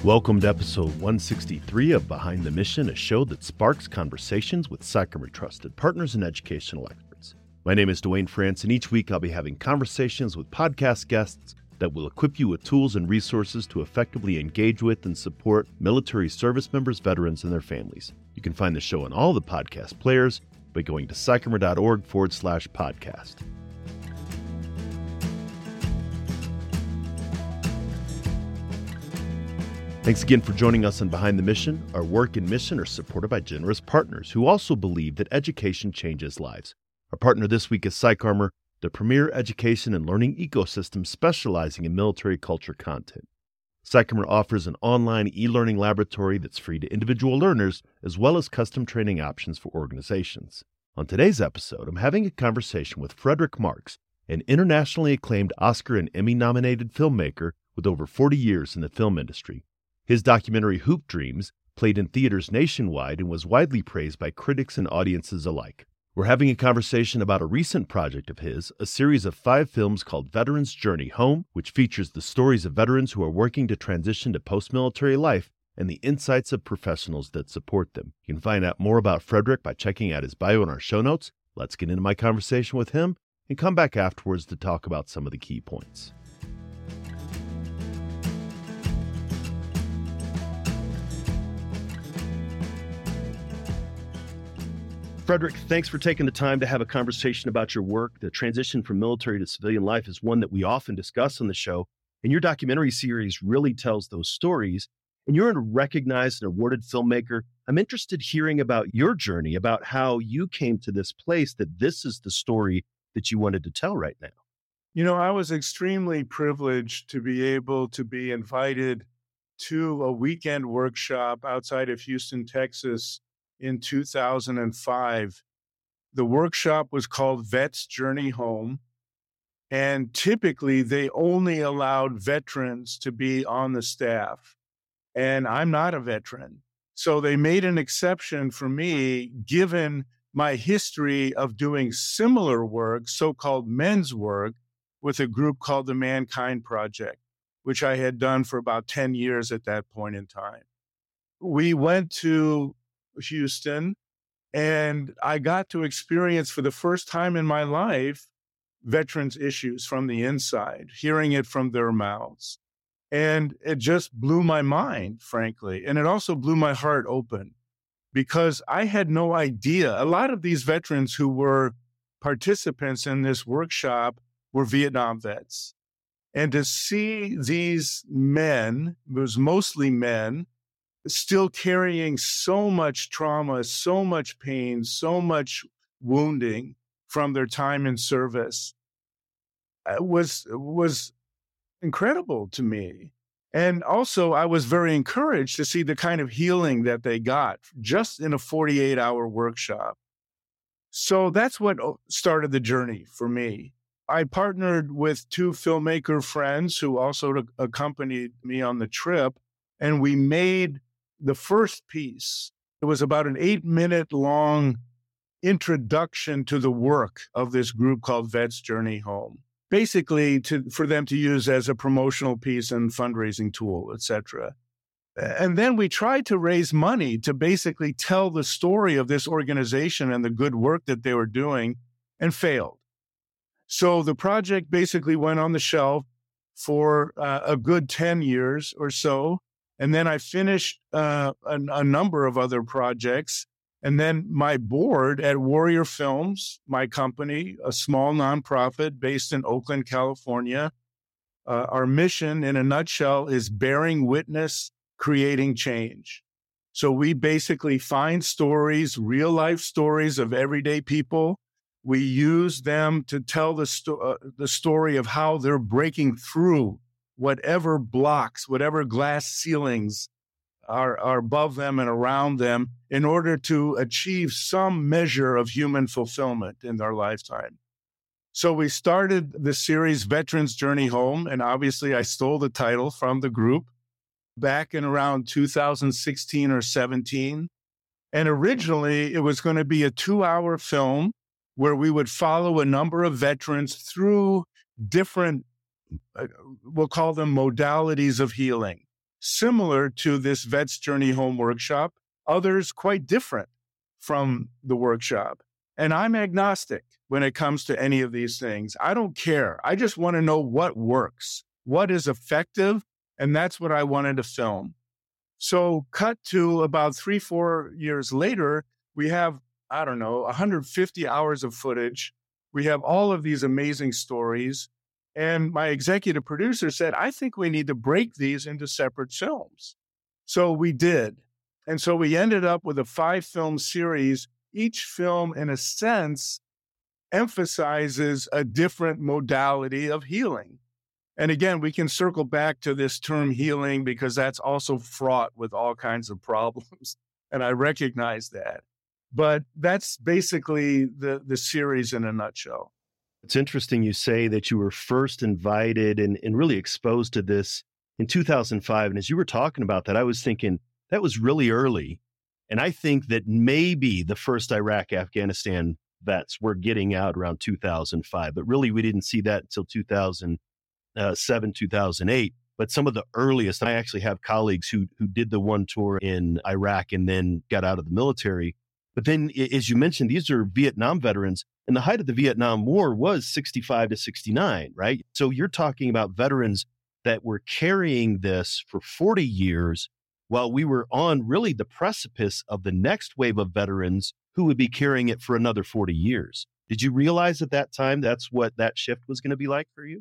Welcome to episode 163 of Behind the Mission, a show that sparks conversations with Sycamore trusted partners and educational experts. My name is Dwayne France, and each week I'll be having conversations with podcast guests that will equip you with tools and resources to effectively engage with and support military service members, veterans, and their families. You can find the show on all the podcast players by going to sycamore.org/podcast. Thanks again for joining us on Behind the Mission. Our work and mission are supported by generous partners who also believe that education changes lives. Our partner this week is PsychArmor, the premier education and learning ecosystem specializing in military culture content. PsychArmor offers an online e-learning laboratory that's free to individual learners, as well as custom training options for organizations. On today's episode, I'm having a conversation with Frederick Marks, an internationally acclaimed Oscar and Emmy-nominated filmmaker with over 40 years in the film industry. His documentary Hoop Dreams played in theaters nationwide and was widely praised by critics and audiences alike. We're having a conversation about a recent project of his, a series of 5 films called Veterans Journey Home, which features the stories of veterans who are working to transition to post-military life and the insights of professionals that support them. You can find out more about Frederick by checking out his bio in our show notes. Let's get into my conversation with him and come back afterwards to talk about some of the key points. Frederick, thanks for taking the time to have a conversation about your work. The transition from military to civilian life is one that we often discuss on the show, and your documentary series really tells those stories. And you're a recognized and awarded filmmaker. I'm interested hearing about your journey, about how you came to this place, that this is the story that you wanted to tell right now. You know, I was extremely privileged to be able to be invited to a weekend workshop outside of Houston, Texas, in 2005. The workshop was called Vets Journey Home, and typically they only allowed veterans to be on the staff, and I'm not a veteran. So they made an exception for me, given my history of doing similar work, so-called men's work, with a group called the Mankind Project, which I had done for about 10 years at that point in time. We went to Houston, and I got to experience for the first time in my life veterans' issues from the inside, hearing it from their mouths. And it just blew my mind, frankly. And it also blew my heart open because I had no idea. A lot of these veterans who were participants in this workshop were Vietnam vets. And to see these men, it was mostly men, still carrying so much trauma, so much pain, so much wounding from their time in service was incredible to me. And also, I was very encouraged to see the kind of healing that they got just in a 48-hour workshop. So that's what started the journey for me. I partnered with 2 filmmaker friends who also accompanied me on the trip, and we made the first piece. It was about an 8-minute long introduction to the work of this group called Vets Journey Home, basically for them to use as a promotional piece and fundraising tool, etc. And then we tried to raise money to basically tell the story of this organization and the good work that they were doing, and failed. So the project basically went on the shelf for a good 10 years or so. And then I finished a number of other projects. And then my board at Warrior Films, my company, a small nonprofit based in Oakland, California, our mission in a nutshell is bearing witness, creating change. So we basically find stories, real life stories of everyday people. We use them to tell the story of how they're breaking through whatever blocks, whatever glass ceilings are above them and around them in order to achieve some measure of human fulfillment in their lifetime. So we started the series Veterans Journey Home, and obviously I stole the title from the group back in around 2016 or 17. And originally it was going to be a 2-hour film where we would follow a number of veterans through different, we'll call them modalities of healing. similar to this Vet's Journey Home workshop, others quite different from the workshop. And I'm agnostic when it comes to any of these things. I don't care. I just want to know what works, what is effective, and that's what I wanted to film. So cut to about 3-4 years later, we have, 150 hours of footage. We have all of these amazing stories. And my executive producer said, I think we need to break these into separate films. So we did. And so we ended up with a 5-film series. Each film, in a sense, emphasizes a different modality of healing. And again, we can circle back to this term healing because that's also fraught with all kinds of problems. And I recognize that. But that's basically the series in a nutshell. It's interesting you say that you were first invited and really exposed to this in 2005. And as you were talking about that, I was thinking that was really early. And I think that maybe the first Iraq, Afghanistan vets were getting out around 2005, but really we didn't see that until 2007, 2008. But some of the earliest, I actually have colleagues who did the one tour in Iraq and then got out of the military. But then, as you mentioned, these are Vietnam veterans, and the height of the Vietnam War was 65 to 69, right? So you're talking about veterans that were carrying this for 40 years while we were on really the precipice of the next wave of veterans who would be carrying it for another 40 years. Did you realize at that time that's what that shift was going to be like for you?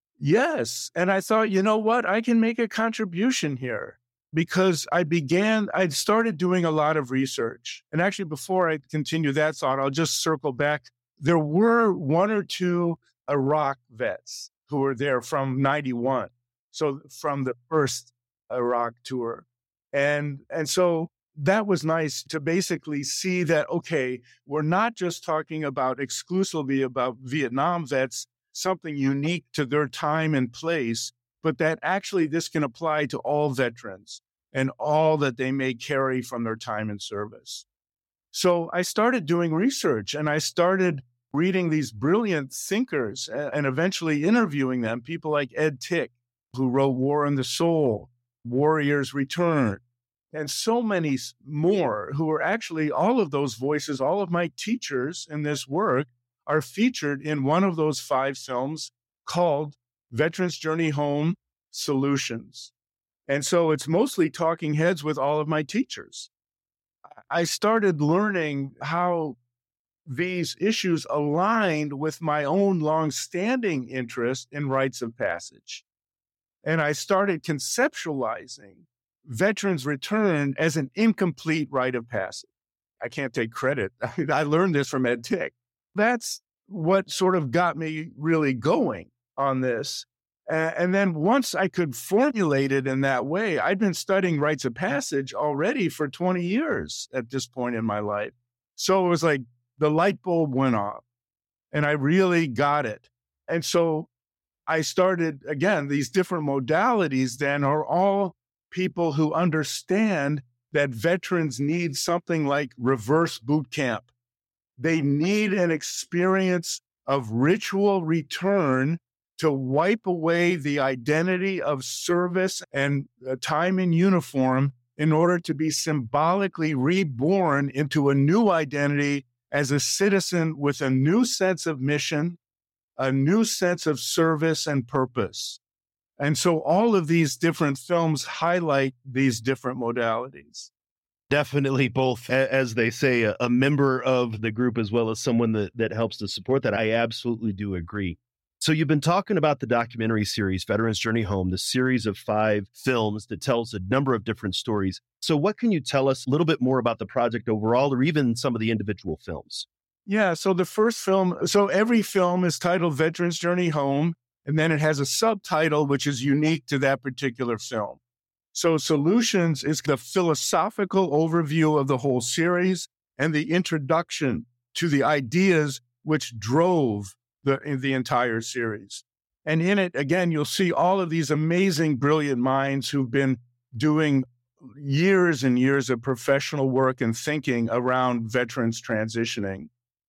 Yes. And I thought, you know what? I can make a contribution here because I'd started doing a lot of research. And actually, before I continue that thought, I'll just circle back. There were 1 or 2 Iraq vets who were there from 91. So from the first Iraq tour. And so that was nice to basically see that, okay, we're not just talking about exclusively about Vietnam vets, something unique to their time and place, but that actually this can apply to all veterans and all that they may carry from their time in service. So I started doing research and I started reading these brilliant thinkers and eventually interviewing them, people like Ed Tick, who wrote War and the Soul, Warriors Return, and so many more who are actually all of those voices, all of my teachers in this work are featured in one of those 5 films called Veterans Journey Home Solutions. And so it's mostly talking heads with all of my teachers. I started learning how these issues aligned with my own longstanding interest in rites of passage. And I started conceptualizing Veterans Return as an incomplete rite of passage. I can't take credit. I learned this from Ed Tick. That's what sort of got me really going on this. And then once I could formulate it in that way, I'd been studying rites of passage already for 20 years at this point in my life. So it was like the light bulb went off and I really got it. And so I started, again, these different modalities then are all people who understand that veterans need something like reverse boot camp. They need an experience of ritual return to wipe away the identity of service and time in uniform in order to be symbolically reborn into a new identity as a citizen with a new sense of mission, a new sense of service and purpose. And so all of these different films highlight these different modalities. Definitely both, as they say, a member of the group as well as someone that helps to support that. I absolutely do agree. So you've been talking about the documentary series, Veterans Journey Home, the series of 5 films that tells a number of different stories. So what can you tell us a little bit more about the project overall or even some of the individual films? Yeah, so the first film, so every film is titled Veterans Journey Home, and then it has a subtitle which is unique to that particular film. So Solutions is the philosophical overview of the whole series and the introduction to the ideas which drove the entire series. And in it, again, you'll see all of these amazing, brilliant minds who've been doing years and years of professional work and thinking around veterans transitioning.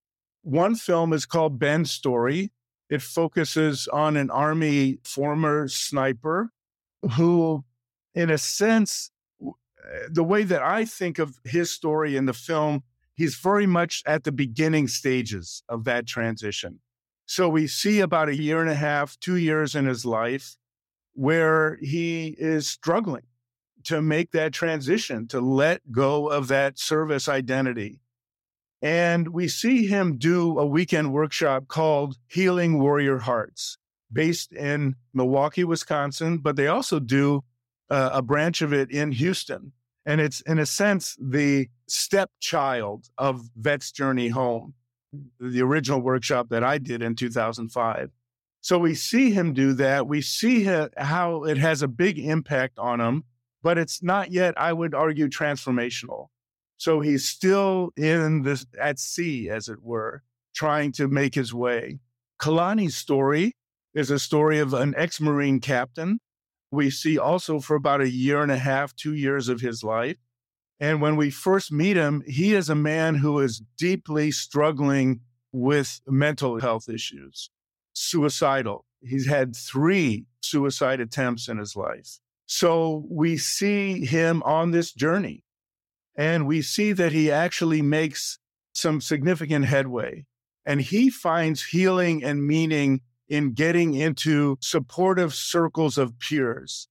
One film is called Ben's Story. It focuses on an Army former sniper who in a sense, the way that I think of his story in the film, he's very much at the beginning stages of that transition. So we see about a year and a half, 2 years in his life where he is struggling to make that transition, to let go of that service identity. And we see him do a weekend workshop called Healing Warrior Hearts, based in Milwaukee, Wisconsin, but they also do a branch of it in Houston. And it's, in a sense, the stepchild of Vet's Journey Home, the original workshop that I did in 2005. So we see him do that. We see how it has a big impact on him, but it's not yet, I would argue, transformational. So he's still at sea, as it were, trying to make his way. Kalani's story is a story of an ex-Marine captain. We see also for about a year and a half, 2 years of his life. And when we first meet him, he is a man who is deeply struggling with mental health issues, suicidal. He's had 3 suicide attempts in his life. So we see him on this journey, and we see that he actually makes some significant headway. And he finds healing and meaning in getting into supportive circles of peers,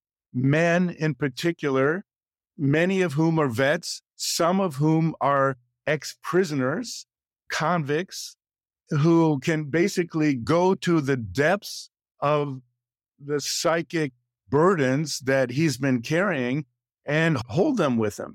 men in particular, many of whom are vets, some of whom are ex-prisoners, convicts, who can basically go to the depths of the psychic burdens that he's been carrying and hold them with him.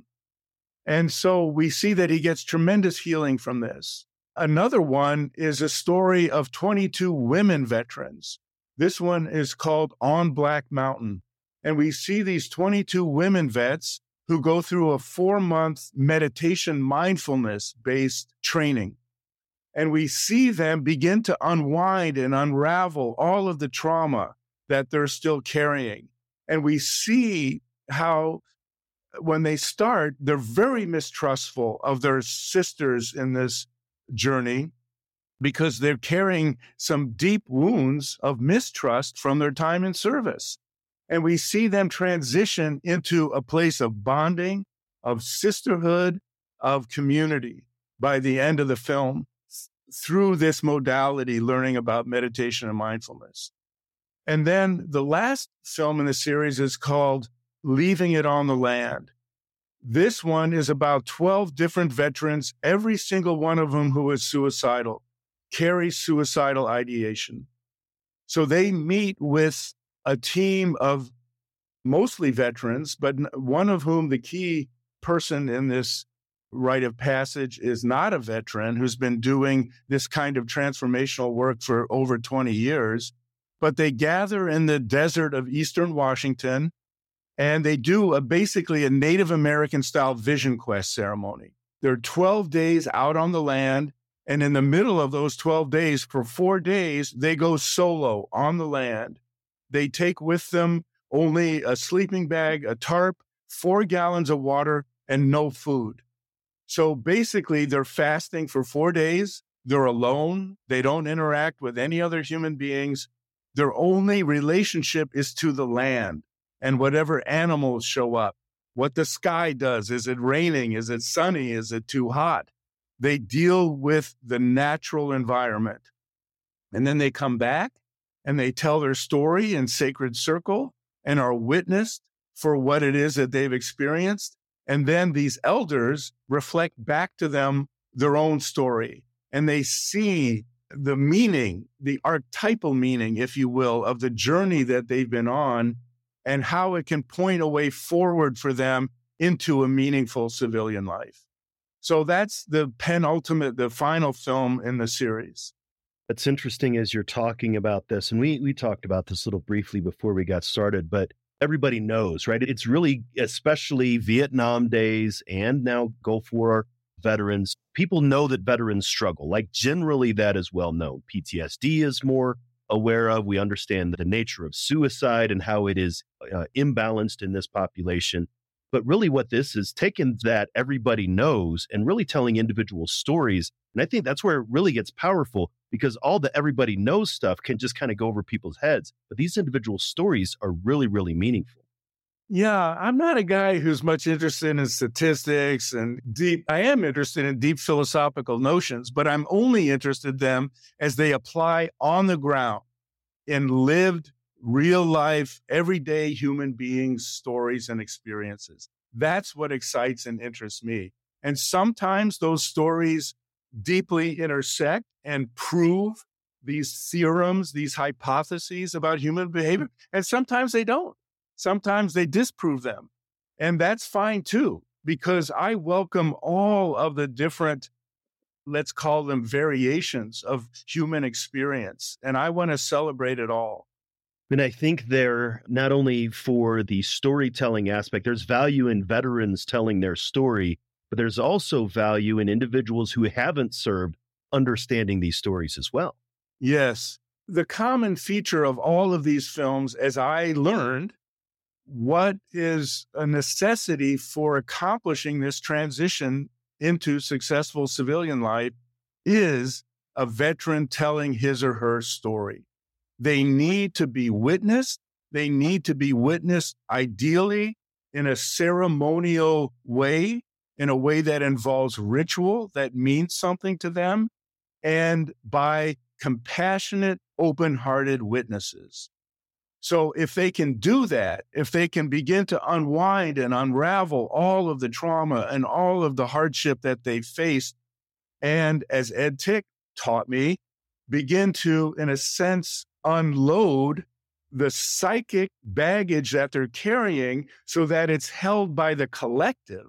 And so we see that he gets tremendous healing from this. Another one is a story of 22 women veterans. This one is called On Black Mountain. And we see these 22 women vets who go through a 4-month meditation mindfulness-based training. And we see them begin to unwind and unravel all of the trauma that they're still carrying. And we see how when they start, they're very mistrustful of their sisters in this journey because they're carrying some deep wounds of mistrust from their time in service. And we see them transition into a place of bonding, of sisterhood, of community by the end of the film through this modality, learning about meditation and mindfulness. And then the last film in the series is called Leaving It on the Land. This one is about 12 different veterans, every single one of them who is suicidal, carries suicidal ideation. So they meet with a team of mostly veterans, but one of whom, the key person in this rite of passage, is not a veteran who's been doing this kind of transformational work for over 20 years. But they gather in the desert of Eastern Washington, and they do basically a Native American-style vision quest ceremony. There are 12 days out on the land, and in the middle of those 12 days, for 4 days, they go solo on the land. They take with them only a sleeping bag, a tarp, 4 gallons of water, and no food. So basically, they're fasting for 4 days. They're alone. They don't interact with any other human beings. Their only relationship is to the land and whatever animals show up, what the sky does. Is it raining? Is it sunny? Is it too hot? They deal with the natural environment. And then they come back and they tell their story in sacred circle and are witnessed for what it is that they've experienced. And then these elders reflect back to them their own story, and they see the meaning, the archetypal meaning, if you will, of the journey that they've been on and how it can point a way forward for them into a meaningful civilian life. So that's the final film in the series. It's interesting as you're talking about this, and we talked about this a little briefly before we got started, but everybody knows, right? It's really, especially Vietnam days and now Gulf War veterans, people know that veterans struggle. Like generally that is well known. PTSD is more aware of. We understand the nature of suicide and how it is imbalanced in this population. But really what this is taking that everybody knows and really telling individual stories. And I think that's where it really gets powerful, because all the everybody knows stuff can just kind of go over people's heads. But these individual stories are really, really meaningful. Yeah, I'm not a guy who's much interested in statistics and deep. I am interested in deep philosophical notions, but I'm only interested in them as they apply on the ground in lived, real life, everyday human beings' stories and experiences. That's what excites and interests me. And sometimes those stories deeply intersect and prove these theorems, these hypotheses about human behavior. And sometimes they don't. Sometimes they disprove them. And that's fine too, because I welcome all of the different, let's call them variations of human experience. And I want to celebrate it all. And I think there, not only for the storytelling aspect, there's value in veterans telling their story, but there's also value in individuals who haven't served understanding these stories as well. Yes. The common feature of all of these films, as I learned, what is a necessity for accomplishing this transition into successful civilian life is a veteran telling his or her story. They need to be witnessed. They need to be witnessed ideally in a ceremonial way, in a way that involves ritual that means something to them, and by compassionate, open-hearted witnesses. So if they can do that, if they can begin to unwind and unravel all of the trauma and all of the hardship that they faced, and as Ed Tick taught me, begin to, in a sense, unload the psychic baggage that they're carrying so that it's held by the collective,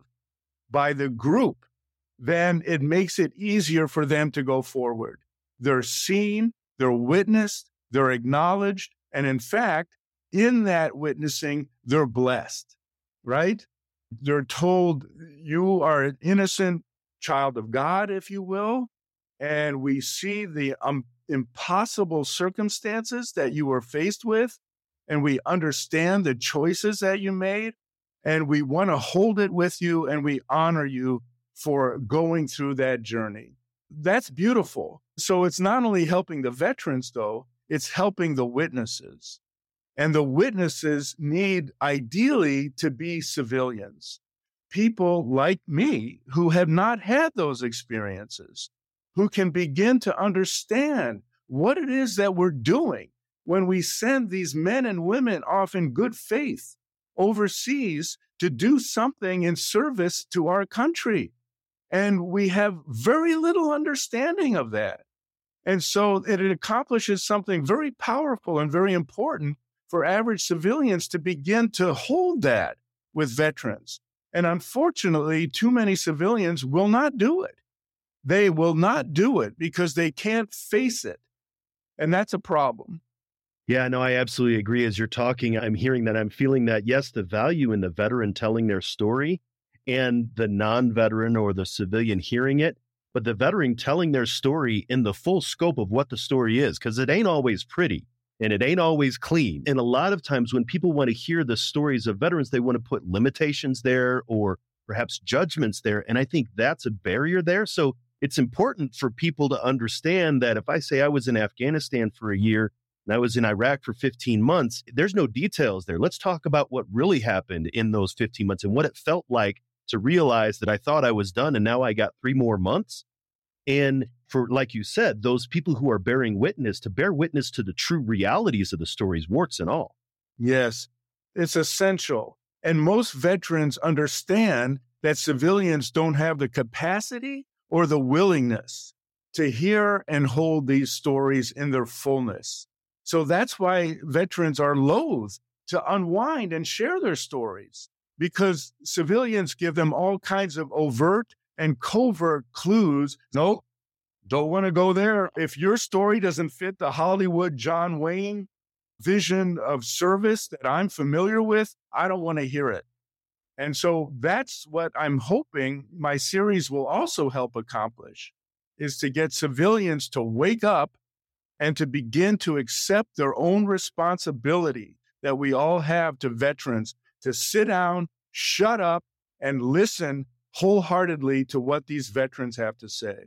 by the group, then it makes it easier for them to go forward. They're seen, they're witnessed, they're acknowledged, and in fact, in that witnessing, they're blessed, right? They're told, you are an innocent child of God, if you will, and we see the impossible circumstances that you were faced with, and we understand the choices that you made, and we want to hold it with you, and we honor you for going through that journey. That's beautiful. So it's not only helping the veterans, though, it's helping the witnesses. And the witnesses need ideally to be civilians, people like me who have not had those experiences, who can begin to understand what it is that we're doing when we send these men and women off in good faith overseas to do something in service to our country. And we have very little understanding of that. And so it accomplishes something very powerful and very important for average civilians to begin to hold that with veterans. And unfortunately, too many civilians will not do it. They will not do it because they can't face it. And that's a problem. Yeah, no, I absolutely agree. As you're talking, I'm hearing that, I'm feeling that, yes, the value in the veteran telling their story and the non-veteran or the civilian hearing it, but the veteran telling their story in the full scope of what the story is, because it ain't always pretty and it ain't always clean. And a lot of times when people want to hear the stories of veterans, they want to put limitations there or perhaps judgments there. And I think that's a barrier there. So it's important for people to understand that if I say I was in Afghanistan for a year and I was in Iraq for 15 months, there's no details there. Let's talk about what really happened in those 15 months and what it felt like to realize that I thought I was done and now I got 3 more months. And for, like you said, those people who are bearing witness, to bear witness to the true realities of the stories, warts and all. Yes, it's essential. And most veterans understand that civilians don't have the capacity or the willingness to hear and hold these stories in their fullness. So that's why veterans are loath to unwind and share their stories, because civilians give them all kinds of overt and covert clues. No, don't want to go there. If your story doesn't fit the Hollywood John Wayne vision of service that I'm familiar with, I don't want to hear it. And so that's what I'm hoping my series will also help accomplish, is to get civilians to wake up and to begin to accept their own responsibility that we all have to veterans, to sit down, shut up, and listen wholeheartedly to what these veterans have to say.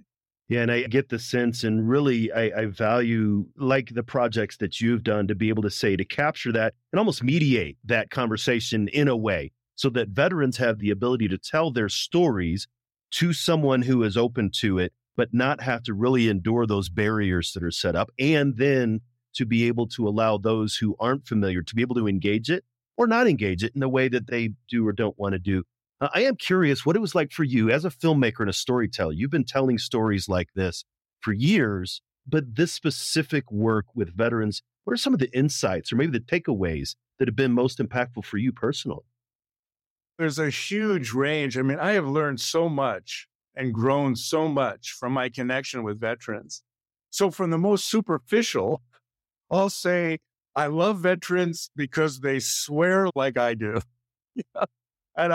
Yeah, and I get the sense, and really, I value like the projects that you've done to be able to say, to capture that and almost mediate that conversation in a way so that veterans have the ability to tell their stories to someone who is open to it, but not have to really endure those barriers that are set up. And then to be able to allow those who aren't familiar to be able to engage it or not engage it in the way that they do or don't want to do. I am curious what it was like for you as a filmmaker and a storyteller. You've been telling stories like this for years, but this specific work with veterans, what are some of the insights or maybe the takeaways that have been most impactful for you personally? There's a huge range. I mean, I have learned so much and grown so much from my connection with veterans. So from the most superficial, I'll say I love veterans because they swear like I do. And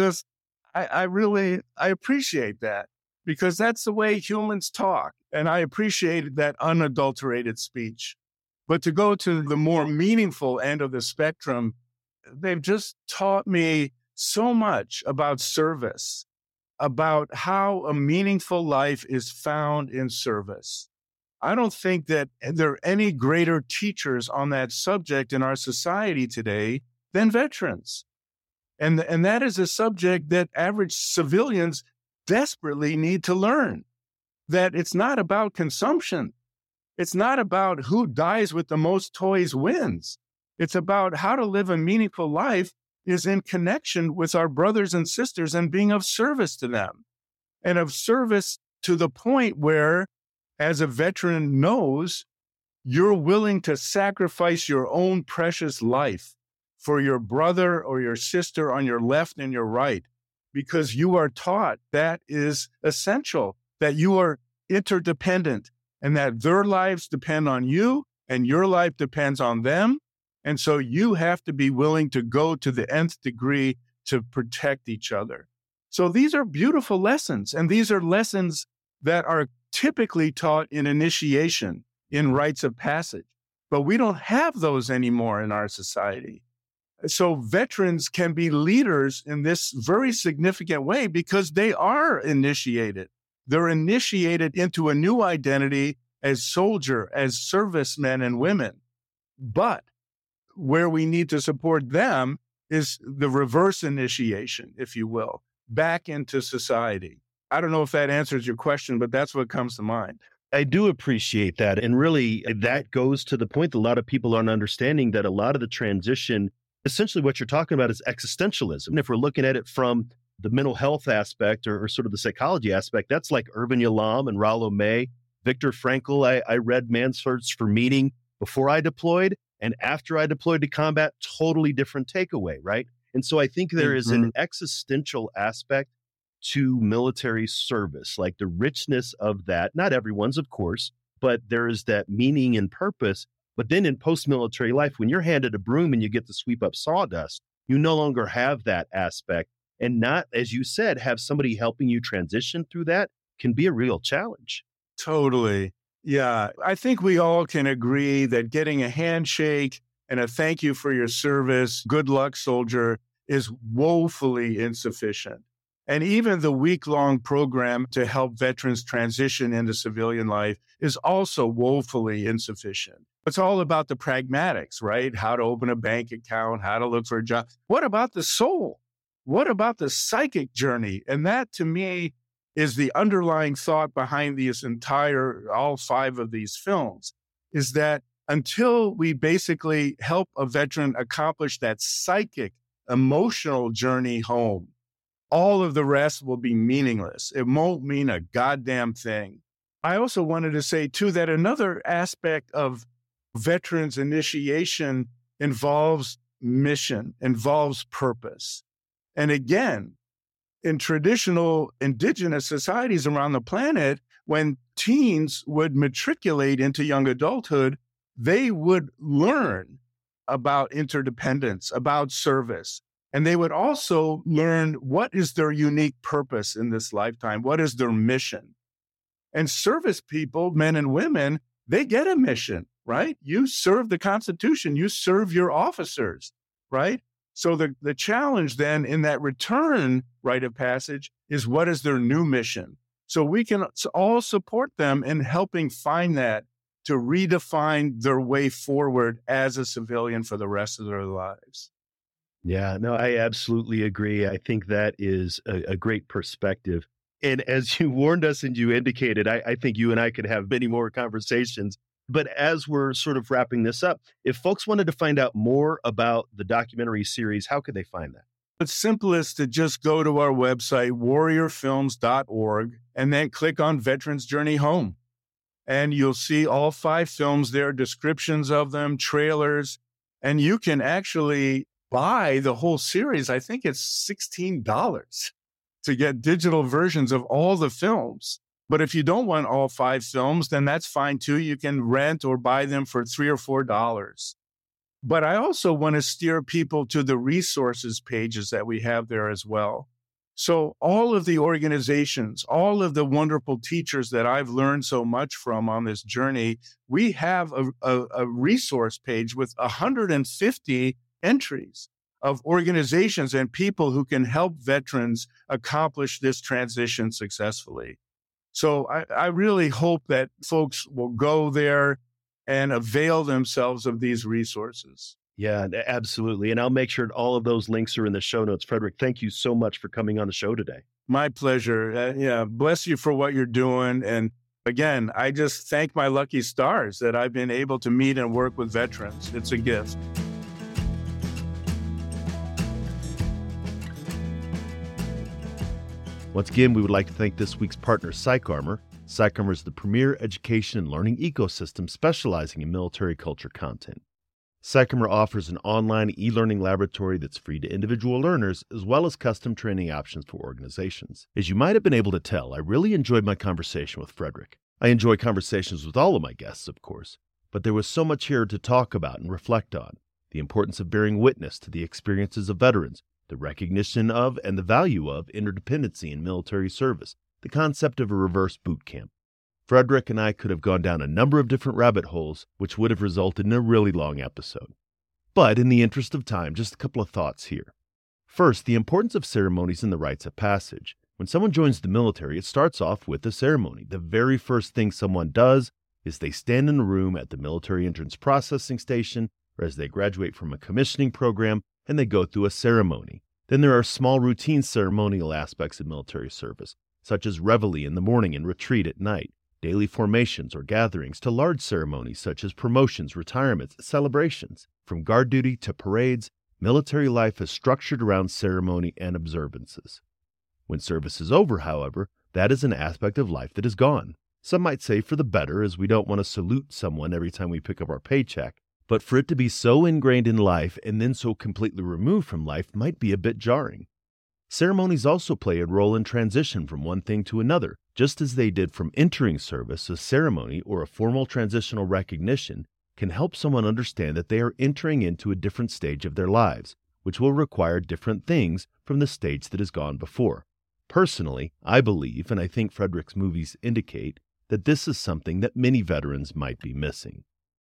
I really appreciate that because that's the way humans talk. And I appreciated that unadulterated speech. But to go to the more meaningful end of the spectrum, they've just taught me so much about service, about how a meaningful life is found in service. I don't think that there are any greater teachers on that subject in our society today than veterans. And that is a subject that average civilians desperately need to learn, that it's not about consumption. It's not about who dies with the most toys wins. It's about how to live a meaningful life is in connection with our brothers and sisters and being of service to them, and of service to the point where, as a veteran knows, you're willing to sacrifice your own precious life for your brother or your sister on your left and your right, because you are taught that is essential, that you are interdependent and that their lives depend on you and your life depends on them. And so you have to be willing to go to the nth degree to protect each other. So these are beautiful lessons, and these are lessons that are typically taught in initiation, in rites of passage. But we don't have those anymore in our society. So veterans can be leaders in this very significant way because they are initiated. They're initiated into a new identity as soldier, as servicemen and women. But where we need to support them is the reverse initiation, if you will, back into society. I don't know if that answers your question, but that's what comes to mind. I do appreciate that. And really, that goes to the point that a lot of people aren't understanding that a lot of the transition, essentially what you're talking about is existentialism. And if we're looking at it from the mental health aspect or sort of the psychology aspect, that's like Irvin Yalom and Rollo May, Viktor Frankl. I read Man's Search for Meaning before I deployed, and after I deployed to combat, totally different takeaway, right? And so I think there is an existential aspect to military service, like the richness of that. Not everyone's, of course, but there is that meaning and purpose. But then in post-military life, when you're handed a broom and you get to sweep up sawdust, you no longer have that aspect. And not, as you said, have somebody helping you transition through that can be a real challenge. Totally. Yeah. I think we all can agree that getting a handshake and a thank you for your service, good luck, soldier, is woefully insufficient. And even the week-long program to help veterans transition into civilian life is also woefully insufficient. It's all about the pragmatics, right? How to open a bank account, how to look for a job. What about the soul? What about the psychic journey? And that, to me, is the underlying thought behind all 5 of these films, is that until we basically help a veteran accomplish that psychic, emotional journey home, all of the rest will be meaningless. It won't mean a goddamn thing. I also wanted to say, too, that another aspect of veterans initiation involves mission, involves purpose. And again, in traditional indigenous societies around the planet, when teens would matriculate into young adulthood, they would learn about interdependence, about service. And they would also learn what is their unique purpose in this lifetime, what is their mission. And service people, men and women, they get a mission, right? You serve the Constitution, you serve your officers, right? So the challenge then in that return rite of passage is, what is their new mission? So we can all support them in helping find that, to redefine their way forward as a civilian for the rest of their lives. Yeah, no, I absolutely agree. I think that is a great perspective. And as you warned us and you indicated, I think you and I could have many more conversations. But as we're sort of wrapping this up, if folks wanted to find out more about the documentary series, how could they find that? It's simplest to just go to our website, warriorfilms.org, and then click on Veterans Journey Home. And you'll see all 5 films there, descriptions of them, trailers, and you can actually buy the whole series. I think it's $16 to get digital versions of all the films. But if you don't want all 5 films, then that's fine too. You can rent or buy them for $3 or $4. But I also want to steer people to the resources pages that we have there as well. So all of the organizations, all of the wonderful teachers that I've learned so much from on this journey, we have a resource page with 150 entries of organizations and people who can help veterans accomplish this transition successfully. So I really hope that folks will go there and avail themselves of these resources. Yeah, absolutely. And I'll make sure all of those links are in the show notes. Frederick, thank you so much for coming on the show today. My pleasure. Bless you for what you're doing. And again, I just thank my lucky stars that I've been able to meet and work with veterans. It's a gift. Once again, we would like to thank this week's partner, PsychArmor. PsychArmor is the premier education and learning ecosystem specializing in military culture content. PsychArmor offers an online e-learning laboratory that's free to individual learners, as well as custom training options for organizations. As you might have been able to tell, I really enjoyed my conversation with Frederick. I enjoy conversations with all of my guests, of course, but there was so much here to talk about and reflect on. The importance of bearing witness to the experiences of veterans, the recognition of and the value of interdependency in military service, the concept of a reverse boot camp. Frederick and I could have gone down a number of different rabbit holes, which would have resulted in a really long episode. But in the interest of time, just a couple of thoughts here. First, the importance of ceremonies and the rites of passage. When someone joins the military, it starts off with a ceremony. The very first thing someone does is they stand in a room at the military entrance processing station, or as they graduate from a commissioning program, and they go through a ceremony. Then there are small routine ceremonial aspects of military service, such as reveille in the morning and retreat at night, daily formations or gatherings, to large ceremonies such as promotions, retirements, celebrations. From guard duty to parades, military life is structured around ceremony and observances. When service is over, however, that is an aspect of life that is gone. Some might say for the better, as we don't want to salute someone every time we pick up our paycheck, but for it to be so ingrained in life and then so completely removed from life might be a bit jarring. Ceremonies also play a role in transition from one thing to another. Just as they did from entering service, a ceremony or a formal transitional recognition can help someone understand that they are entering into a different stage of their lives, which will require different things from the stage that has gone before. Personally, I believe, and I think Frederick's movies indicate, that this is something that many veterans might be missing.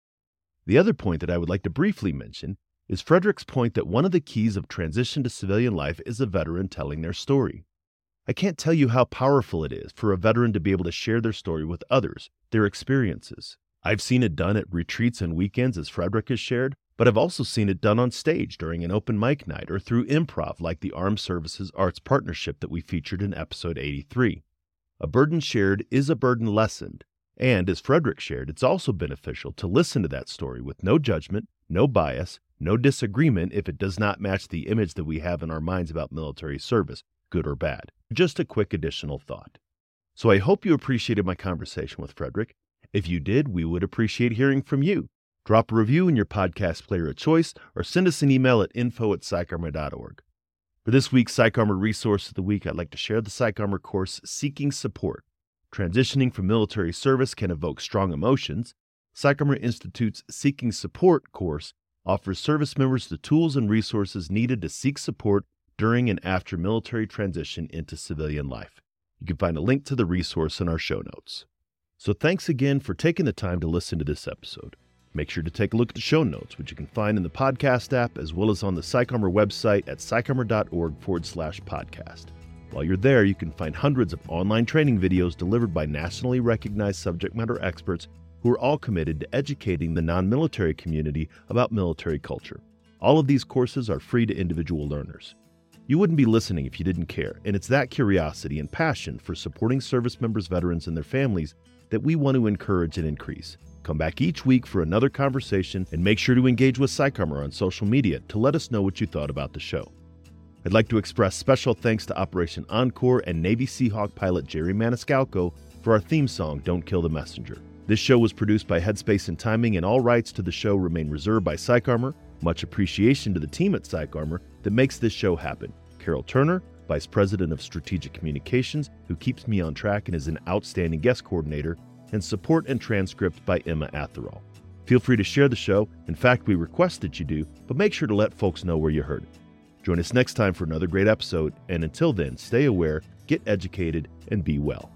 The other point that I would like to briefly mention is Frederick's point that one of the keys of transition to civilian life is a veteran telling their story. I can't tell you how powerful it is for a veteran to be able to share their story with others, their experiences. I've seen it done at retreats and weekends, as Frederick has shared, but I've also seen it done on stage during an open mic night or through improv like the Armed Services Arts Partnership that we featured in episode 83. A burden shared is a burden lessened, and as Frederick shared, it's also beneficial to listen to that story with no judgment, no bias, no disagreement if it does not match the image that we have in our minds about military service, good or bad. Just a quick additional thought. So I hope you appreciated my conversation with Frederick. If you did, we would appreciate hearing from you. Drop a review in your podcast player of choice or send us an email at info@psycharmor.org. For this week's PsychArmor Resource of the Week, I'd like to share the PsychArmor course, Seeking Support. Transitioning from military service can evoke strong emotions. PsychArmor Institute's Seeking Support course offers service members the tools and resources needed to seek support during and after military transition into civilian life. You can find a link to the resource in our show notes. So thanks again for taking the time to listen to this episode. Make sure to take a look at the show notes, which you can find in the podcast app as well as on the PsychArmor website at psycharmor.org/podcast. While you're there, you can find hundreds of online training videos delivered by nationally recognized subject matter experts who are all committed to educating the non-military community about military culture. All of these courses are free to individual learners. You wouldn't be listening if you didn't care, and it's that curiosity and passion for supporting service members, veterans, and their families that we want to encourage and increase. Come back each week for another conversation, and make sure to engage with PsychArmor on social media to let us know what you thought about the show. I'd like to express special thanks to Operation Encore and Navy Seahawk pilot Jerry Maniscalco for our theme song, Don't Kill the Messenger. This show was produced by Headspace and Timing, and all rights to the show remain reserved by PsychArmor. Much appreciation to the team at PsychArmor that makes this show happen. Carol Turner, Vice President of Strategic Communications, who keeps me on track and is an outstanding guest coordinator, and support and transcript by Emma Atherall. Feel free to share the show. In fact, we request that you do, but make sure to let folks know where you heard it. Join us next time for another great episode, and until then, stay aware, get educated, and be well.